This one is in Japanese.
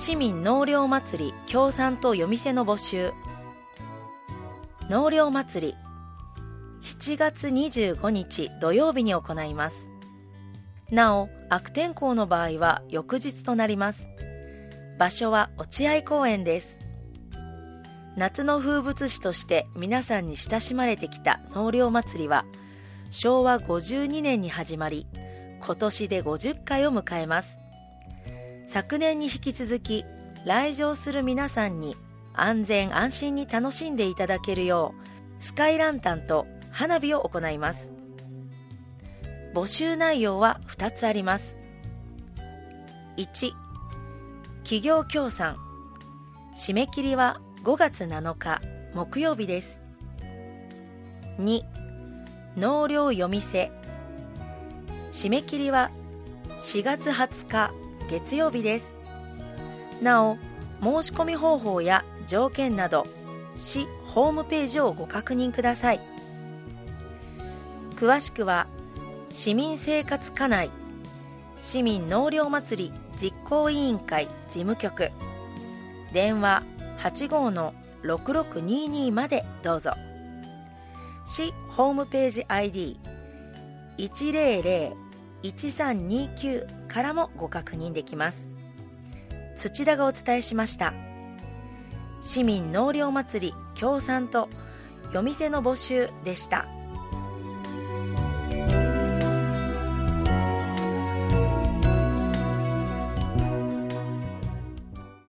市民納涼祭り協賛と夜店の募集。納涼祭り7月25日土曜日に行います。なお悪天候の場合は翌日となります。場所は落合公園です。夏の風物詩として皆さんに親しまれてきた納涼祭りは昭和52年に始まり、今年で50回を迎えます。昨年に引き続き来場する皆さんに安全安心に楽しんでいただけるようスカイランタンと花火を行います。募集内容は2つあります。1、企業協賛。締め切りは5月7日木曜日です。2、納涼夜店。締め切りは4月20日月曜日です。なお申し込み方法や条件など市ホームページをご確認ください。詳しくは市民生活課内市民納涼祭り実行委員会事務局電話 85-6622 までどうぞ。市ホームページ ID1001329 からもご確認できます。土田がお伝えしました。市民納涼祭り協賛と夜店の募集でした。